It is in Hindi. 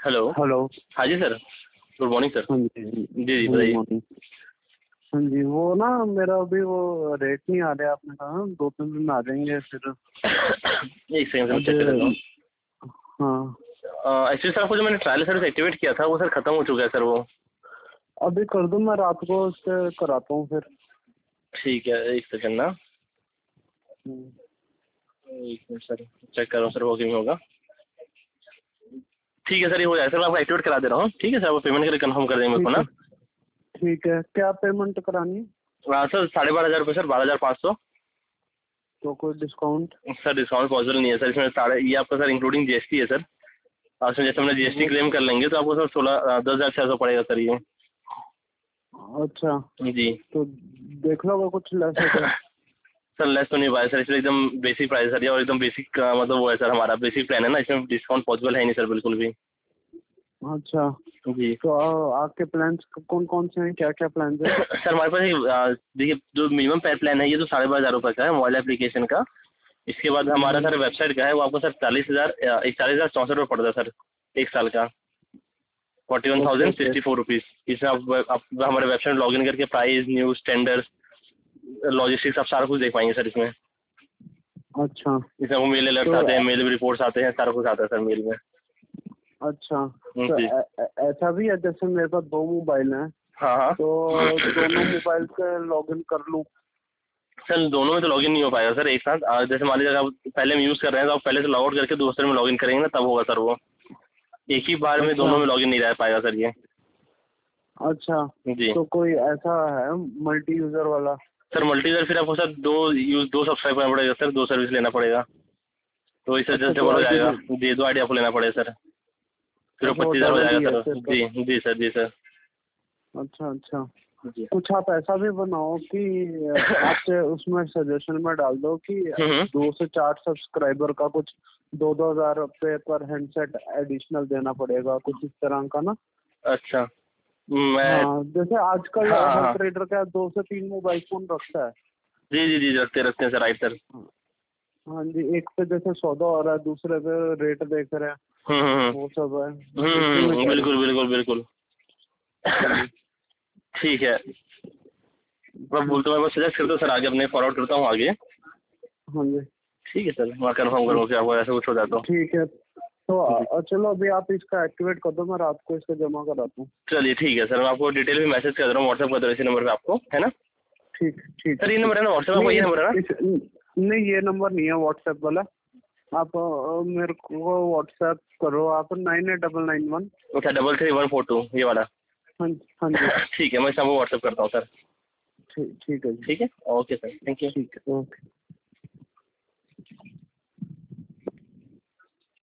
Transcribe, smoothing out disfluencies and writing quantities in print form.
हेलो। हेलो। हाँ जी सर, गुड मॉर्निंग सर। हाँ जी। जी जी गुड बताइए। मॉर्निंग। हाँ जी, वो ना मेरा अभी वो रेट नहीं आ रहा, आपने कहा 2-3 दिन में आ जाएंगे फिर। एक सेकंड सर, मैं चेक कर लेता अब हूँ। हाँ, एक्चुअली सर, आपको जो मैंने ट्रायल सर्विस एक्टिवेट किया था वो सर खत्म हो चुका है सर वो। अभी कर दूं, मैं रात को उससे कराता हूँ फिर। ठीक है, एक सेकंड ना। हम्म, एक मिनट सर, चेक कर रहा हूँ सर, वो क्यों होगा। ठीक है सर, ये हो जाएगा सर, मैं आपको एक्टिवेट करा दे रहा हूँ। ठीक है सर, वो पेमेंट के लिए कंफर्म कर देंगे मेरे को ठीक ना। है। ठीक है, क्या पेमेंट करानी है? Sir 12,500 sir, 12,500। तो कोई डिस्काउंट? सर डिस्काउंट पॉसिबल नहीं है सर इसमें, साढ़े ये आपका सर इंक्लूडिंग जीएसटी है सर। और उसमें जैसे हमने जीएसटी वो क्लेम कर लेंगे तो आपको सर 10,600 पड़ेगा सर ये। अच्छा, जी। तो देख लो अगर कुछ लेस हो जाए। सर लेस तो नहीं पाया सर, इसलिए एकदम बेसिक प्राइस सर ये, और एकदम बेसिक मतलब वो है सर, हमारा बेसिक प्लान है ना, इसमें डिस्काउंट पॉसिबल है नहीं सर बिल्कुल भी। अच्छा, जी। तो आपके प्लान्स कौन कौन से हैं, क्या क्या प्लान्स हैं? सर हमारे पास देखिए, जो मिनिमम प्लान है ये तो 12,500 का है मोबाइल एप्लीकेशन का। इसके बाद हमारा हम्म, सर वेबसाइट का है, वो आपको सर 40,64 पड़ता है सर, एक साल का। Forty one okay thousand okay. Sixty four rupees इसमें आप हमारे वेबसाइट में लॉग इन करके प्राइस, न्यूज़, टेंडर्स, लॉजिस्टिक्स आप सारा कुछ देख पाएंगे सर इसमें। अच्छा, इसमें वो मेल अलर्ट्स तो आते हैं, मेल रिपोर्ट्स आते हैं, सारा कुछ आता है सर मेल में। अच्छा, तो जी। ऐसा भी है जैसे मेरे पास 2 मोबाइल हैं, हाँ हाँ। तो दोनों मोबाइल से लॉगिन कर लूँ? सर दोनों में तो लॉगिन नहीं हो पाएगा सर एक साथ। जैसे मान लीजिए अगर आप पहले में यूज़ कर रहे हैं तो आप पहले से लॉग आउट करके दूसरे में लॉगिन करेंगे ना, तब होगा सर वो। एक ही बार में अच्छा दोनों में लॉगिन नहीं रह पाएगा सर ये। अच्छा, जी। तो कोई ऐसा है मल्टी यूजर वाला? सर मल्टी सर फिर आपको सर दो सब्सक्राइब करना पड़ेगा सर, 2 सर्विस लेना पड़ेगा। तो इससे अच्छा, जस्ट दो डबल हो आईडी जाएगा। ले। जी, 2 आईडी आपको लेना पड़ेगा सर। फिर वो अच्छा, वो 25,000 हो डबल जाएगा ही है सर। फिर तो। जी जी सर, जी सर। अच्छा अच्छा, जी। कुछ आप ऐसा भी बनाओ कि आपसे उसमें सजेशन में डाल दो कि हम्म। 2 से 4 सब्सक्राइबर का कुछ 2-2 हजार रुपये पर हैंडसेट एडिशनल देना पड़ेगा, कुछ इस तरह का ना। अच्छा। मैं। हाँ, जैसे आजकल हाँ हाँ हर हाँ। ट्रेडर का 2 से 3 मोबाइल फोन रखता है। जी जी जी, रखते रखते हैं सर, राइट सर। हाँ हाँ जी, एक पे जैसे सौदा हो रहा है, दूसरे पे रेट देख रहे हैं, हम्म। वो सब है, इसीलिए कह रहा हूँ। बिल्कुल बिल्कुल बिल्कुल। हाँ जी। ठीक है। मैं ठीक। बोलता हूँ, मैं सजेस्ट करता हूँ सर, आगे अपने फॉरवर्ड करता हूँ आगे। हाँ जी। ठीक है सर, मैं कंफर्म ठीक। करूँ कि आपको ऐसा कुछ हो जाता ठीक है, तो जी। चलो अभी आप इसका एक्टिवेट कर दो, मैं रात को इसको जमा कराता हूँ। चलिए ठीक है सर, मैं आपको डिटेल भी मैसेज कर दे रहा हूँ, व्हाट्सएप कर दे रहा हूँ इसी नंबर पे आपको, है ना। ठीक ठीक सर है ये ठीक। नंबर है ना व्हाट्सएप, आपका नहीं ये नंबर है ना। नहीं, ये नंबर नहीं है व्हाट्सएप वाला। आप मेरे को व्हाट्सएप करो आप 9891। अच्छा, 33 142 ये वाला। हाँ हाँ जी। ठीक है, मैं इस आपको व्हाट्सएप करता हूँ सर। ठीक ठीक है जी। ठीक है, ओके सर, थैंक यू। ठीक है, ओके।